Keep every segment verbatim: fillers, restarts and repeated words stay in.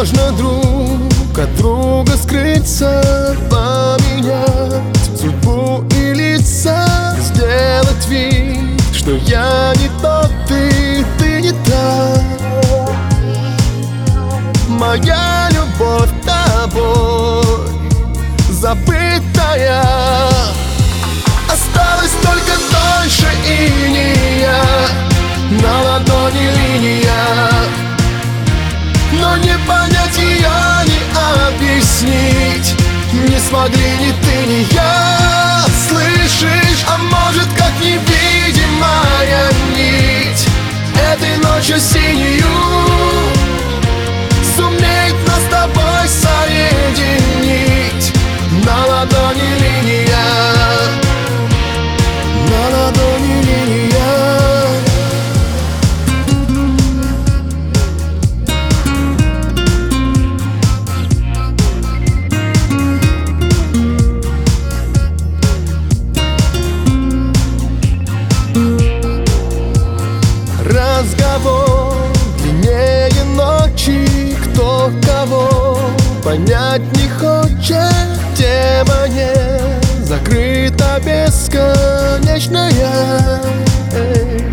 можно друг от друга скрыться, поменять судьбу и лица, сделать вид, что я не тот, ты, ты не та. Моя любовь тобой забытая, осталась только тоньше иния, на ладони линия, но не понять ее, не объяснить не смогли ни ты, ни я. Слышишь, а может, как невидимая нить этой ночью синюю сумеет нас с тобой соединить. На ладони линия, на ладони линия. Разговор длиннее ночи, кто кого понять не хочет. Тема не закрыта, бесконечная. Эй.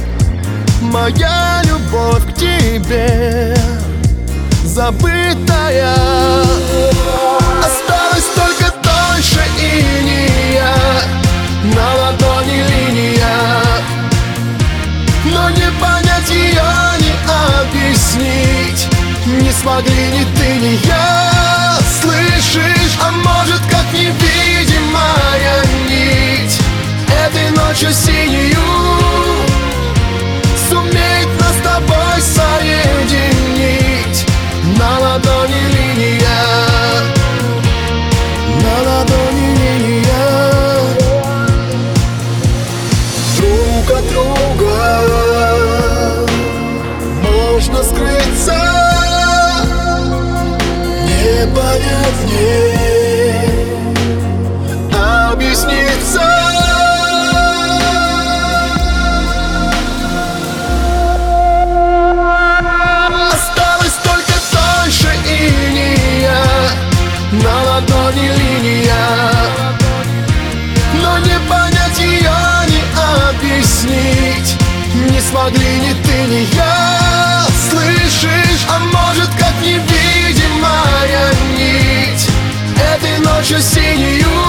Моя любовь к тебе забытая, осталась только тоньше иния, на ладони линия, но не понять ее, не объяснить не смогли ни ты, ни я. Слышишь, а может, как невидимая нить этой ночью синюю сумеет нас с тобой соединить. На ладони линия, на ладони линия. Друг от друга можно скрыться, не понять, не объясниться. Осталась только тоньше иния, на ладони линия, но не понять ее, не объяснить не смогли ни ты, ни я. Слышишь, а может, как невидимая нить этой ночью синюю